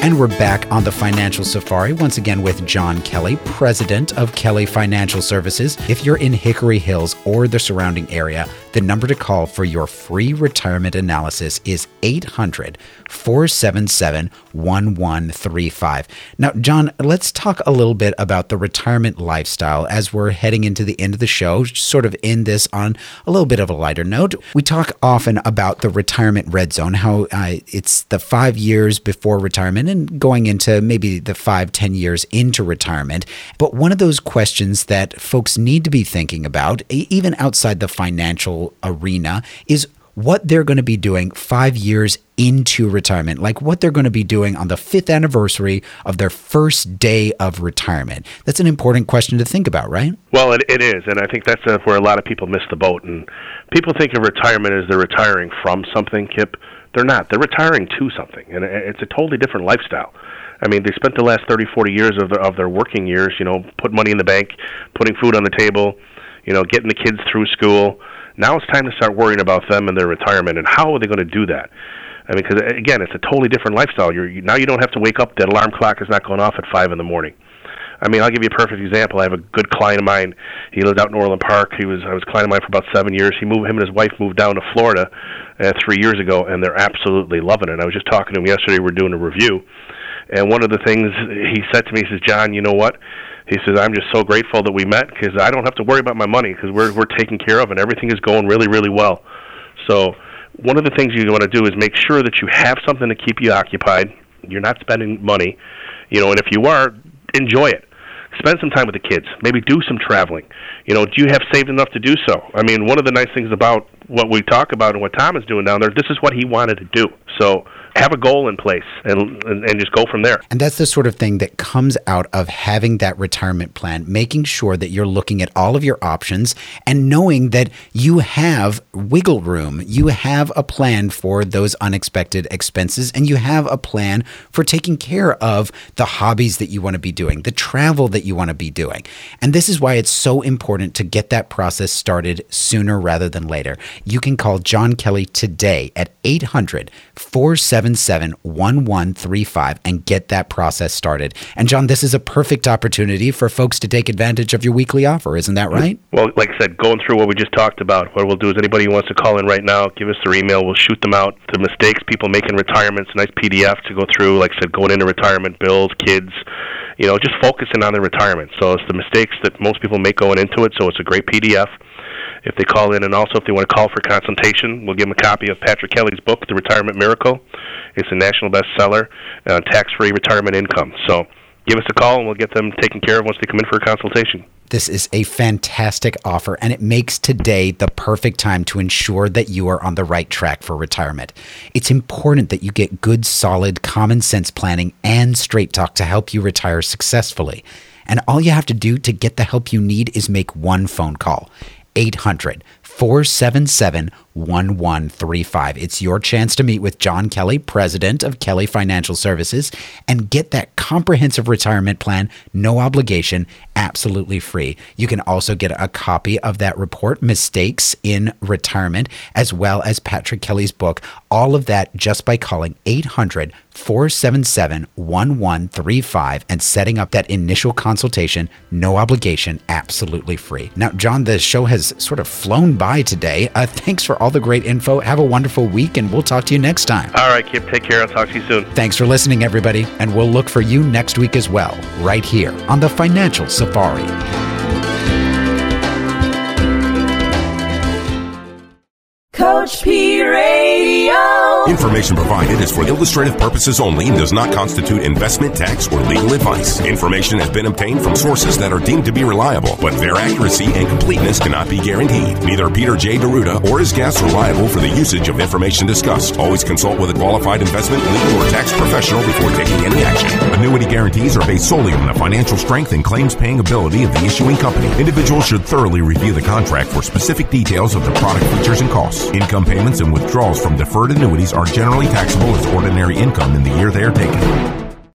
And we're back on the Financial Safari, once again with John Kelly, president of Kelly Financial Services. If you're in Hickory Hills or the surrounding area, the number to call for your free retirement analysis is 800-477-1135. Now, John, let's talk a little bit about the retirement lifestyle as we're heading into the end of the show, sort of end this on a little bit of a lighter note. We talk often about the retirement red zone, how it's the 5 years before retirement and going into maybe the 5-10 years into retirement. But one of those questions that folks need to be thinking about, even outside the financial arena, is what they're going to be doing 5 years into retirement, like what they're going to be doing on the 5th anniversary of their first day of retirement. That's an important question to think about, right? Well, it is, and I think that's where a lot of people miss the boat. And people think of retirement as they're retiring from something, Kip. They're not. They're retiring to something, and it's a totally different lifestyle. I mean, they spent the last 30, 40 years of their working years, put money in the bank, putting food on the table, getting the kids through school. Now it's time to start worrying about them and their retirement, and how are they going to do that? I mean, because, again, it's a totally different lifestyle. Now you don't have to wake up. That alarm clock is not going off at 5 in the morning. I mean, I'll give you a perfect example. I have a good client of mine. He lived out in Orland Park. I was a client of mine for about 7 years. Him and his wife moved down to Florida 3 years ago, and they're absolutely loving it. I was just talking to him yesterday. We're doing a review, and one of the things he said to me, he says, "John, you know what?" He says, "I'm just so grateful that we met because I don't have to worry about my money because we're taken care of and everything is going really, really well." So one of the things you want to do is make sure that you have something to keep you occupied. You're not spending money, and if you are, enjoy it. Spend some time with the kids. Maybe do some traveling. Do you have saved enough to do so? I mean, one of the nice things about what we talk about and what Tom is doing down there, this is what he wanted to do. So have a goal in place and just go from there. And that's the sort of thing that comes out of having that retirement plan, making sure that you're looking at all of your options and knowing that you have wiggle room. You have a plan for those unexpected expenses, and you have a plan for taking care of the hobbies that you want to be doing, the travel that you want to be doing. And this is why it's so important to get that process started sooner rather than later. You can call John Kelly today at 800-477-1135 and get that process started. And John, this is a perfect opportunity for folks to take advantage of your weekly offer. Isn't that right? Well, like I said, going through what we just talked about, what we'll do is anybody who wants to call in right now, give us their email. We'll shoot them out. The mistakes people make in retirement, it's a nice PDF to go through, like I said, going into retirement, bills, kids, just focusing on their retirement. So it's the mistakes that most people make going into it, so it's a great PDF. If they call in, and also if they want to call for consultation, we'll give them a copy of Patrick Kelly's book, The Retirement Miracle. It's a national bestseller on tax-free retirement income. So give us a call, and we'll get them taken care of once they come in for a consultation. This is a fantastic offer, and it makes today the perfect time to ensure that you are on the right track for retirement. It's important that you get good, solid, common sense planning and straight talk to help you retire successfully. And all you have to do to get the help you need is make one phone call. 800-477-1135. It's your chance to meet with John Kelly, president of Kelly Financial Services, and get that comprehensive retirement plan, no obligation, absolutely free. You can also get a copy of that report, Mistakes in Retirement, as well as Patrick Kelly's book. All of that just by calling 800-477-1135 and setting up that initial consultation, no obligation, absolutely free. Now, John, the show has sort of flown by today. Thanks for all the great info. Have a wonderful week, and we'll talk to you next time. All right, Kip. Take care. I'll talk to you soon. Thanks for listening, everybody, and we'll look for you next week as well, right here on the Financial Safari. Coach P Radio. Information provided is for illustrative purposes only and does not constitute investment, tax, or legal advice. Information has been obtained from sources that are deemed to be reliable, but their accuracy and completeness cannot be guaranteed. Neither Peter J. Deruta or his guests are liable for the usage of information discussed. Always consult with a qualified investment, legal, or tax professional before taking any action. Annuity guarantees are based solely on the financial strength and claims-paying ability of the issuing company. Individuals should thoroughly review the contract for specific details of the product features and costs. Income payments and withdrawals from deferred annuities are generally taxable as ordinary income in the year they are taken.